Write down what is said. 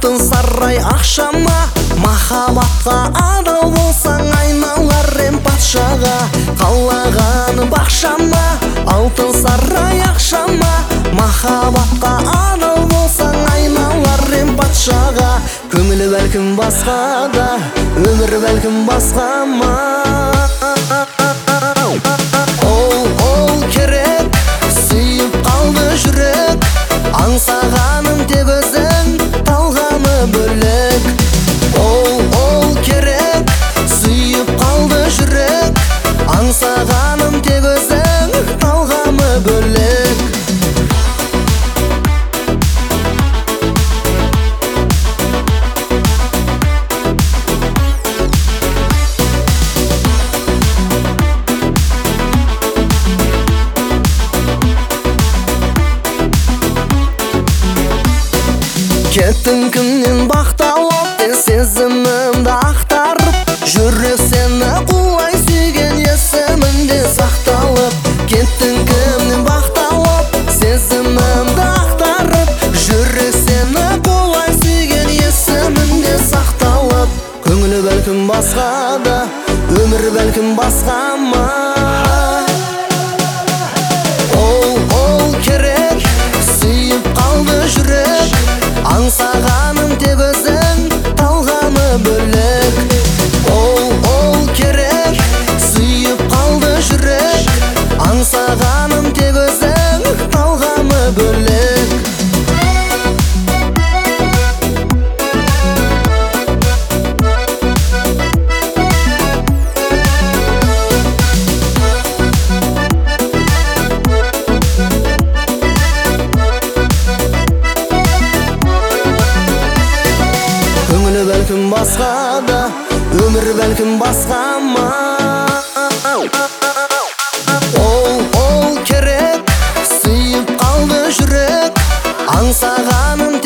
алтын сарай ақшама, махаббатқа адал болсаң айналар ем патшаға. Қалаған бақшама, алтын сарай ақшама, махаббатқа адал болсаң айналар ем патшаға. Көңілі бәлкім басқада, өмір бәлкім басқа ма. Ол керек, сүйіп қалды жүрек, аңсағаным тек өзің, талғамы бөлек. Ол керек, сүйіп қалды жүрек, аңсағаным тек өзің, талғамы бөлек. Кеттің күннен бақталып, сезімімді ақтарып, жүрек сені құлай сүйген есімінде сақталып. Кеттің күннен бақталып, сезімімді ақтарып, жүрек сені құлай сүйген есімінде сақталып. Көңілі бәлкім басқада, өмір бәлкім басқа ма. Ол керек, сүйіп қалды жүрек, аңсағаным тек өзің, талғамы бөлек. Ол керек, сүйіп қалды жүрек, аңсағаным тек өзің, талғамы бөлек. Көңілі бәлкім басқада, өмір бәлкім басқа ма. Ол керек, сүйіп қалды жүрек, аңсағаным